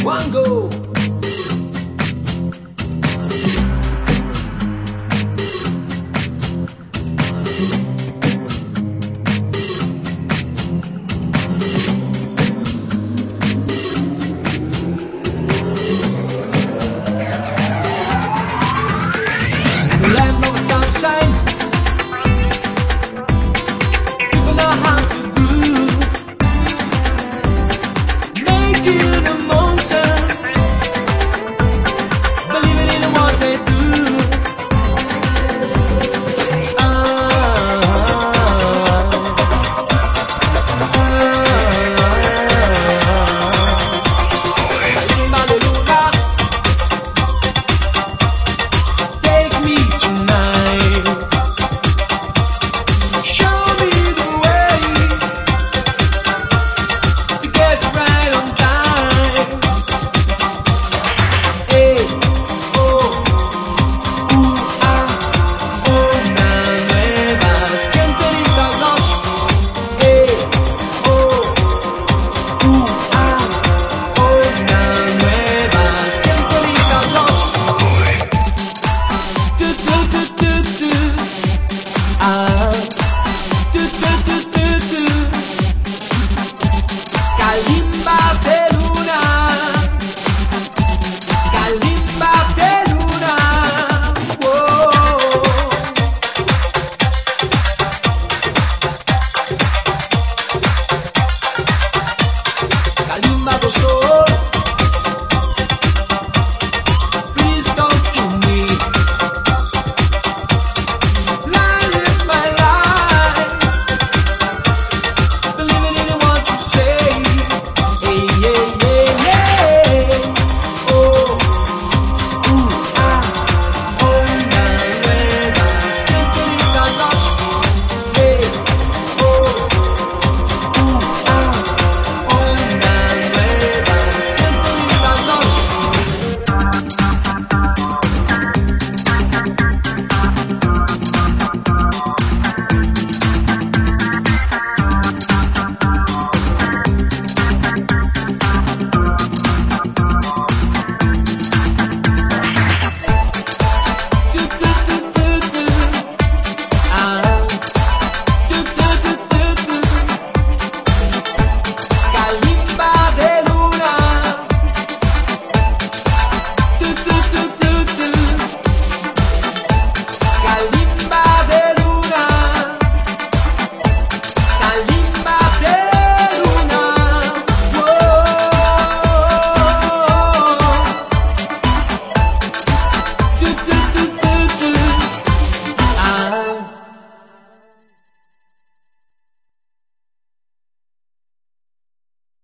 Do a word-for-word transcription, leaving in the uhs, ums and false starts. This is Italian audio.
one go. Land of sunshine, people know how to groove, making emotion, believing in what they do. Ah, ah, Hallelujah, take me tonight. Show me the way to get right on time. Hey, oh, uh, ah, una nueva senterita blanche. Hey, oh, uh, ah, una nueva senterita blanche. Do, do, do, do, do. Ah.